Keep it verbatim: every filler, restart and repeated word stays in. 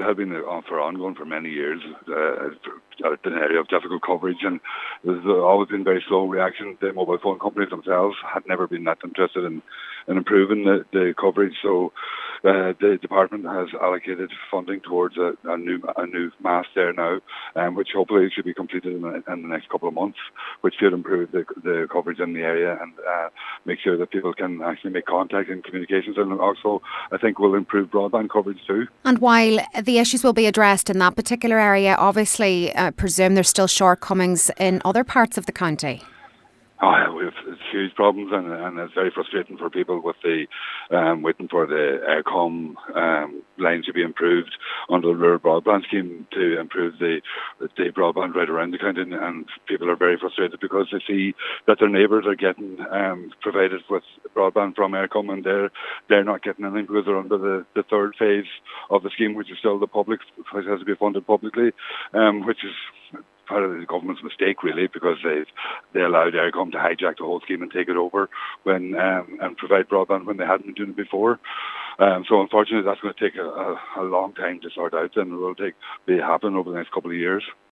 had been on for ongoing for many years. Uh, it's an area of difficult coverage, and there's always been very slow reaction. The mobile phone companies themselves had never been that interested in, in improving the, the coverage. So uh, the department has allocated funding towards a, a new a new mast there now, um, which hopefully should be completed in the, in the next couple of months, which should improve the, the coverage in the area and uh, make sure that people can actually make contact and communications, and also I think will improve broadband coverage too. And while the issues will be addressed in that particular area, obviously I presume there's still shortcomings in other parts of the county. Oh, yeah, we have huge problems, and, and it's very frustrating for people with the um, waiting for the Eircom um, line to be improved under the rural broadband scheme to improve the the broadband right around the county, and people are very frustrated because they see that their neighbours are getting um, provided with broadband from Eircom, and they're they're not getting anything because they're under the, the third phase of the scheme, which is still the public, which has to be funded publicly, um, which is part of the government's mistake, really, because they they allowed Eircom to hijack the whole scheme and take it over when um, and provide broadband when they hadn't been doing it before. Um, so unfortunately, that's going to take a, a, a long time to sort out, and it will take be happen over the next couple of years.